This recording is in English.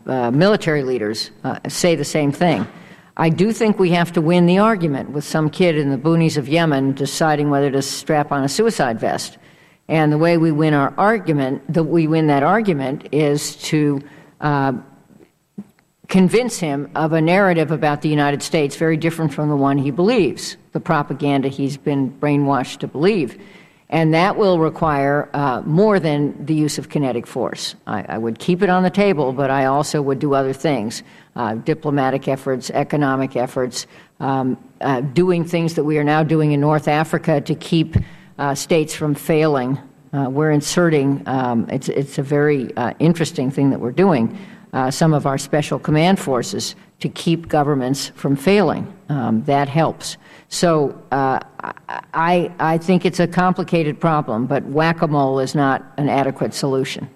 military leaders say the same thing. I do think we have to win the argument with some kid in the boonies of Yemen deciding whether to strap on a suicide vest. And the way we win that argument is to convince him of a narrative about the United States very different from the one he believes, the propaganda he's been brainwashed to believe. And that will require more than the use of kinetic force. I would keep it on the table, but I also would do other things, diplomatic efforts, economic efforts, doing things that we are now doing in North Africa to keep states from failing. We're inserting, it's a very interesting thing that we're doing, some of our special command forces to keep governments from failing. That helps. So I think it's a complicated problem, but whack-a-mole is not an adequate solution.